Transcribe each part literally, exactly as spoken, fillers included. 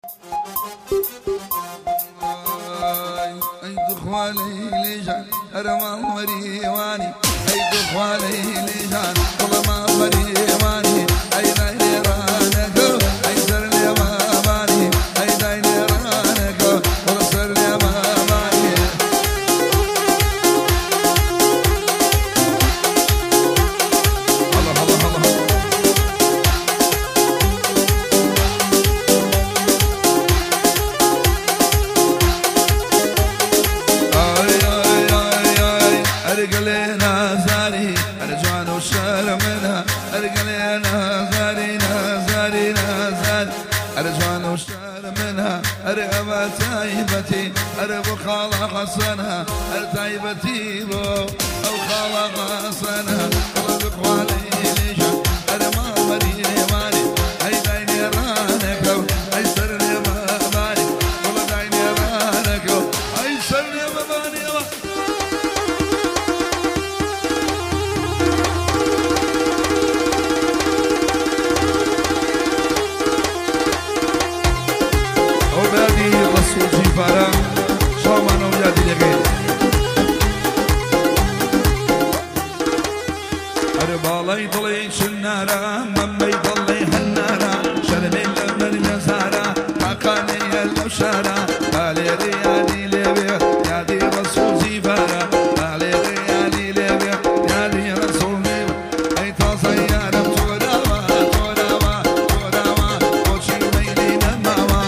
أي دخوالي لجان أرمان مريواني أي دخوالي لجان والله ما مريواني أي دايني رانكو أي سر لي ماماني أي دايني رانكو والله سر لي ماماني الله الله الله أرقلينا زاري أرجوان وشار منها أرقلينا زاري نازاري نازاري أرجوان وشار منها أرقبا تايبتي أرقب خالق حسنها أرتايبتي بو أو خالق حسنها أرقب خوالي ليشا أرما مريني ماني أي دايني رانكو أي سرني مباني والله دايني رانكو أي سرني مباني أولادي الرسول جيفارا شومان أولادي لغير أربالي ضلي شنارا ممي ضلي هنارا شرمي لمن جزارا حقاني اللوشارا بالي ريالي لبيا يادي رسول جيفارا بالي ريالي لبيا يادي رسول نيو أي تصيانا توراوا توراوا توراوا وشي ميلي نماوا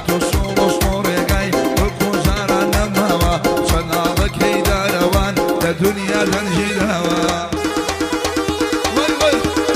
الدنيا تنجي الهوى وي وي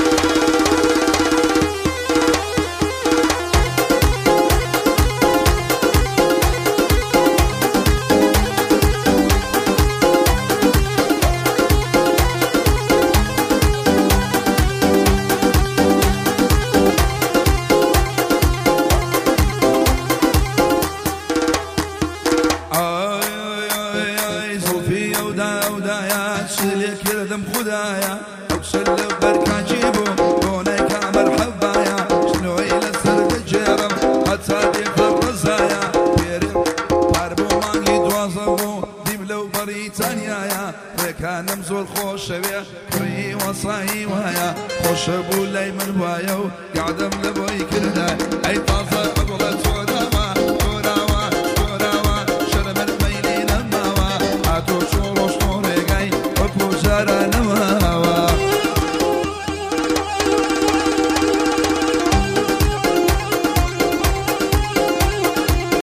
شليك يردم خدايا وشل بركة جيبو كونك مرحبايا شنو إلى سرد الجرم هتصادق الرزايا بيري باربو مانجي دوازبو ديبلو بريطانيا وكان مزول خوش بيه كري وصاي وهايا خوش بو لي من وايو قعدم لبوي كردا أي طازة قبلت